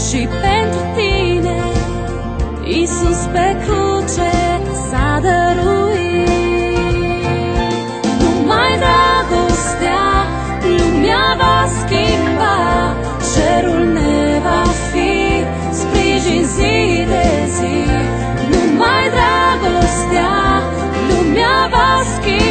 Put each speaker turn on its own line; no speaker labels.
și pentru tine Iisus pe cruce s-a dăruit. Numai dragostea lumea va schimba, cerul ne va fi sprijin zi de zi. Numai dragostea lumea va schimba,